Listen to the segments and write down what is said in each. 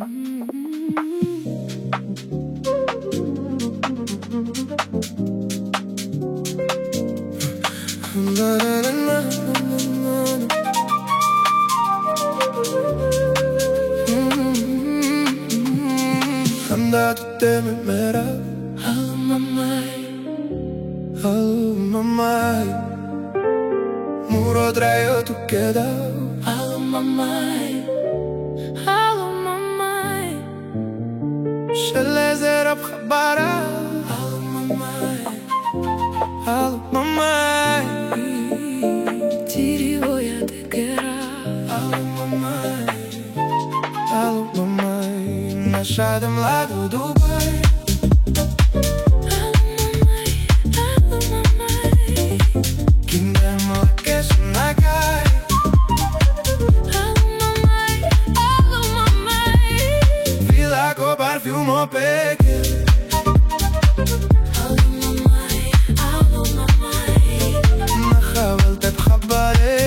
Andate-mi mereu, alma mai Muro traio tu quedau, alma mai Shelezera bkhabara, alma mai Tiri voia de guerra, alma mai Nascedem lá do Dubai, Kindem la kes nagai, Vila ko parfumo peke, Nakhawalte bkhabare,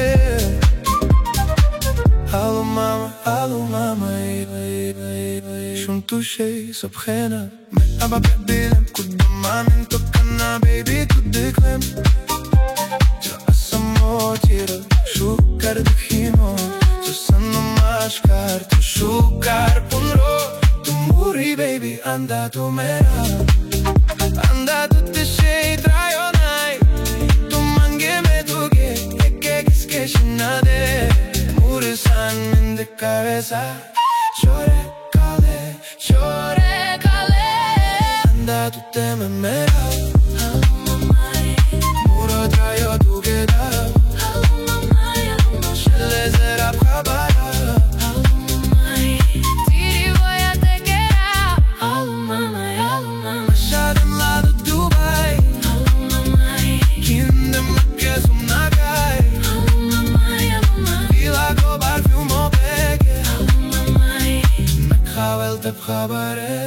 allo mama Shuntu shay sabkhena, me aba bebilem kudama min tokana baby kudeklem. Tira shukar dekhino, susano mashkar tu shukar punro, tu muri baby anda tu mera, anda tu te shei trayonai, tu mange me duge, eke kiske shinade, muri san min de cabeza, chore kale, anda tu te me mera, muro trayo tu queda. Te bkhabare